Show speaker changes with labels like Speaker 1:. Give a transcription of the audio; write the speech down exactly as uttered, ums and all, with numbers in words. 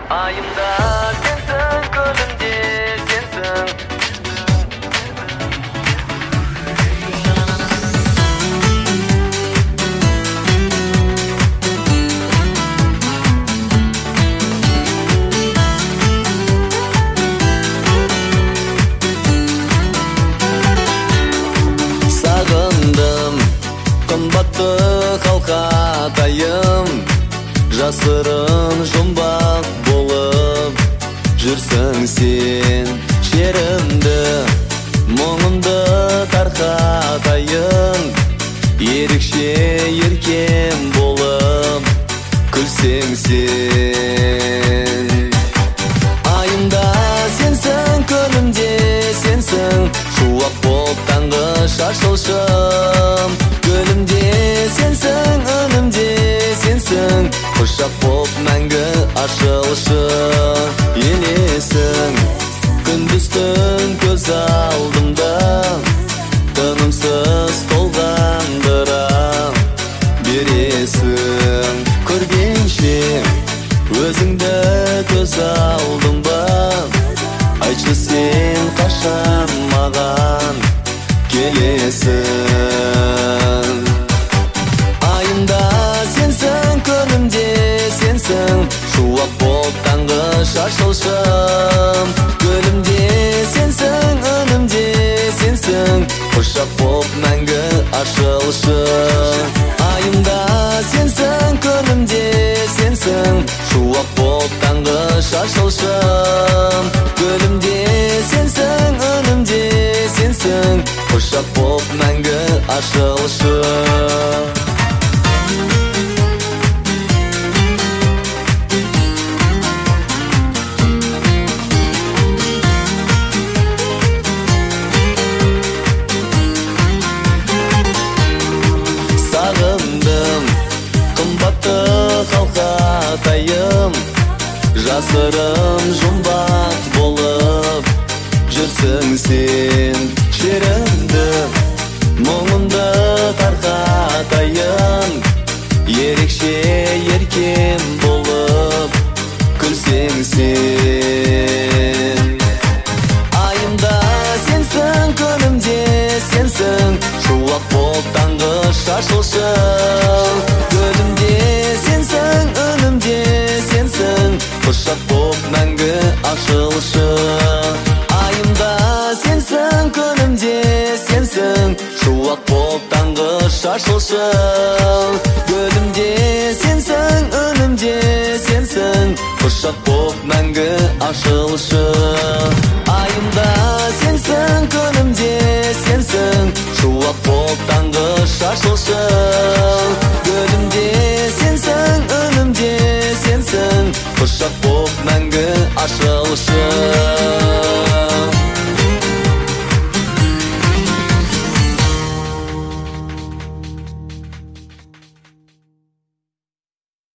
Speaker 1: Ayımda sensin, gönlümde sensin. Sağındım kımbatты халқатайым, жасырын жұмбақ болып жүрсің сен. Шерімді, мұңымды тарқатайын, ерекше еркем болып күлсең сен. Айымда сенсің, күнімде сенсің, шуақ болып таңғы шашылшым. Гүлімде сенсің, үнімде сенсің, құшақ болып мәңгі ашылшы. Елесің күндіз-түн көз алдымда, тынымсыз толғандыра бересің. Көргенше өзіңді көз алдым ба, айтшы сен қашан маған келесің. Айымда сенсің, күнімде сенсің, шуақ болып таңғы шашылшым. Гүлімде сенсің, үнімде сенсің, құшақ болып мәңгі ашылшы. Айымда сенсің, күнімде сенсің, шуақ болып таңғы шашылшым. Гүлімде сенсің, үнімде сенсің, құшақ болып мәңгі ашылшы. Сағындым қымбатты халқатайым, жасырын жұмбақ болып жүрсің сен. Шерімді, мұңымды тарқатайын, ерекше еркем болып күлсең сен. Айымда сенсің, күнімде сенсің, шуақ болып таңғы шашылшы. Гүлімде сенсің, үнімде сенсің, құшақ болып мәңгі ашылшы. Айымда сенсің, күнімде сенсің, шуақ болып таңғы шашылшы. Гүлімде сенсің, үнімде сенсің, құшақ болып мәңгі ашылшы. Айымда сенсің, күнімде сенсің, шуақ болып таңғы шашылшы. Гүлімде сенсің, үнімде сенсің, құшақ болып мәңгі ашылшы.